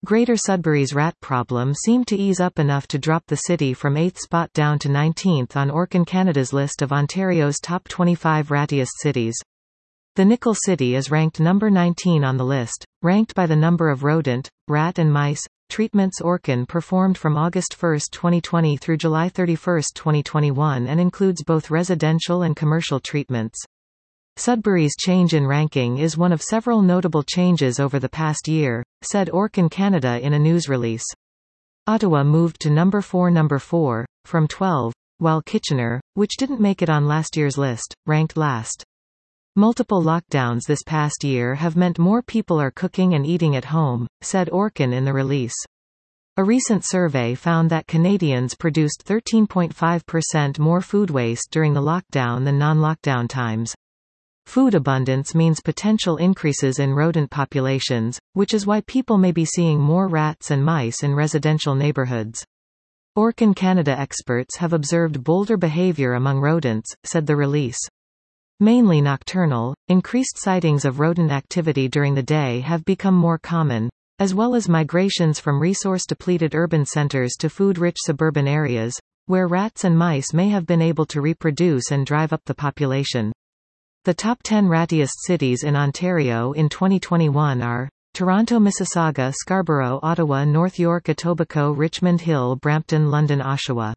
Greater Sudbury's rat problem seemed to ease up enough to drop the city from 8th spot down to 19th on Orkin Canada's list of Ontario's top 25 rattiest cities. The Nickel City is ranked number 19 on the list, ranked by the number of rodent, rat and mice treatments Orkin performed from August 1, 2020 through July 31, 2021 and includes both residential and commercial treatments. Sudbury's change in ranking is one of several notable changes over the past year, said Orkin Canada in a news release. Ottawa moved to number 4 from 12, while Kitchener, which didn't make it on last year's list, ranked last. Multiple lockdowns this past year have meant more people are cooking and eating at home, said Orkin in the release. A recent survey found that Canadians produced 13.5% more food waste during the lockdown than non-lockdown times. Food abundance means potential increases in rodent populations, which is why people may be seeing more rats and mice in residential neighborhoods. Orkin Canada experts have observed bolder behavior among rodents, said the release. Mainly nocturnal, increased sightings of rodent activity during the day have become more common, as well as migrations from resource-depleted urban centers to food-rich suburban areas, where rats and mice may have been able to reproduce and drive up the population. The top 10 rattiest cities in Ontario in 2021 are Toronto, Mississauga, Scarborough, Ottawa, North York, Etobicoke, Richmond Hill, Brampton, London, Oshawa.